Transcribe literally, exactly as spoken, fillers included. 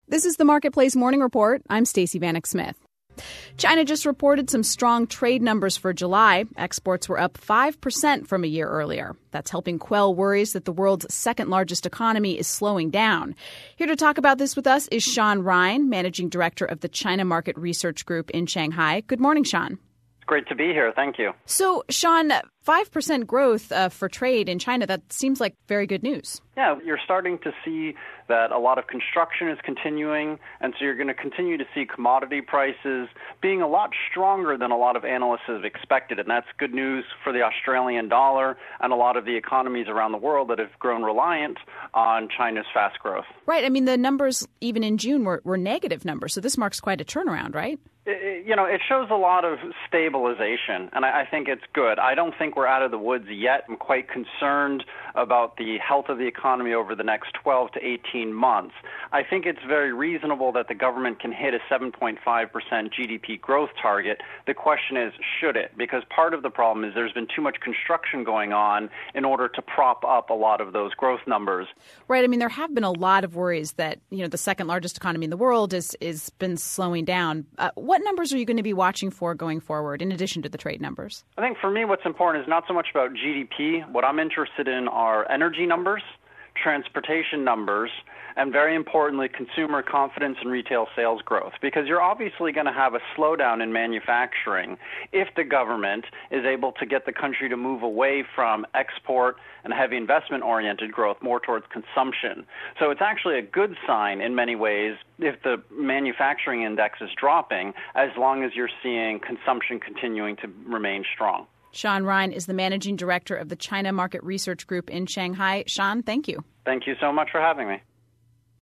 This is the Marketplace Morning Report. I'm Stacey Vanek Smith. China just reported some strong trade numbers for July. Exports were up five percent from a year earlier. That's helping quell worries that the world's second largest economy is slowing down. Here to talk about this with us is Sean Ryan, Managing Director of the China Market Research Group in Shanghai. Good morning, Sean. Great to be here. Thank you. So, Sean, five percent growth uh, for trade in China, that seems like very good news. Yeah, you're starting to see that a lot of construction is continuing, and so you're going to continue to see commodity prices being a lot stronger than a lot of analysts have expected, and that's good news for the Australian dollar and a lot of the economies around the world that have grown reliant on China's fast growth. Right. I mean, the numbers even in June were, were negative numbers, so this marks quite a turnaround, right? It, you know, it shows a lot of stabilization, and I, I think it's good. I don't think we're out of the woods yet. I'm quite concerned about the health of the economy over the next twelve to eighteen months. I think it's very reasonable that the government can hit a seven point five percent G D P growth target. The question is, should it? Because part of the problem is there's been too much construction going on in order to prop up a lot of those growth numbers. Right. I mean, there have been a lot of worries that, you know, the second largest economy in the world is is been slowing down. Uh, what numbers are you going to be watching for going forward, in addition to the trade numbers? I think for me, what's important is not so much about G D P. What I'm interested in are energy numbers, transportation numbers, and very importantly, consumer confidence and retail sales growth, because you're obviously going to have a slowdown in manufacturing if the government is able to get the country to move away from export and heavy investment-oriented growth more towards consumption. So it's actually a good sign in many ways if the manufacturing index is dropping, as long as you're seeing consumption continuing to remain strong. Sean Ryan is the Managing Director of the China Market Research Group in Shanghai. Sean, thank you. Thank you so much for having me.